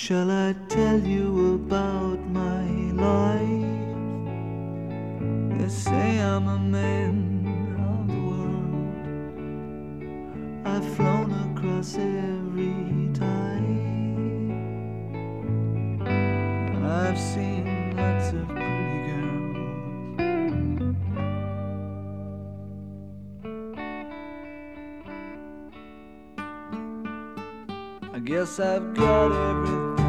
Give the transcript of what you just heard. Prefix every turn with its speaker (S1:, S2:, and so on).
S1: Shall I tell you about my life? They say I'm a man of the world. I've flown across every tide. I've seen lots of pretty girls. I guess I've got everything